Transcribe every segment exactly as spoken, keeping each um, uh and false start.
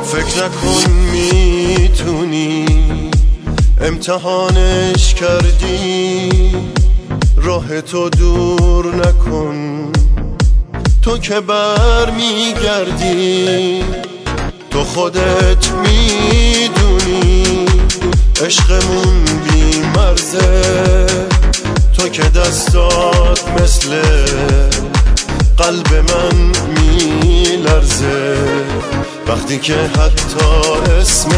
فکر نکن میتونی امتحانش کردی، راه تو دور نکن، تو که بر میگردی. تو خودت میدونی عشقمون بی مرزه، تو که دستات مثل قلب من میلرزه وقتی که حتی اسم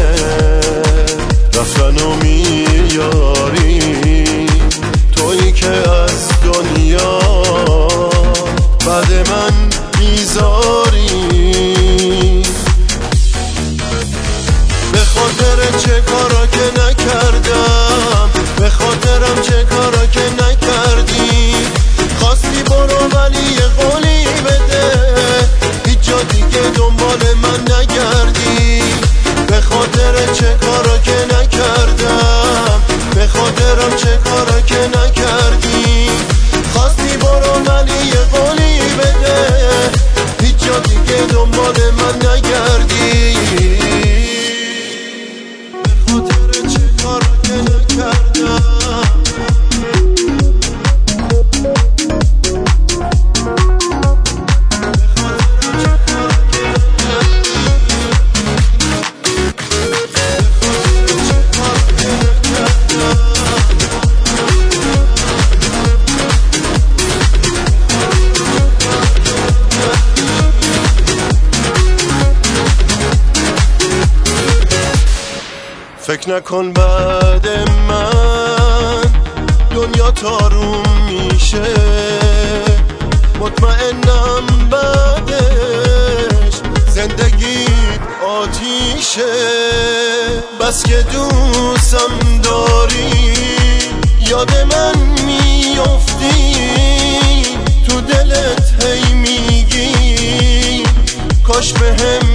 رفتنو میاری. تویی که از دنیا بعد من میذاری. به خاطر چه کارا که نکردم، به خاطرم چه کارا که نکردی. خواستی برو ولی یه قولی بده، هیچ جا دیگه دنبال من نگردی. به خاطر چه کارا که نکردم، به خاطرم چه کارا که نکردی. خواستی برو ولی یه قولی بده، هیچ جا دیگه دنبال من نگردی. به خاطر چه کارا که نکردم. فکر نکن بعد من دنیا تاروم میشه، مطمئنم بعدش زندگیت آتیشه. بس که دوستم داری یاد من میافتی، تو دلت هی میگی کاش بهم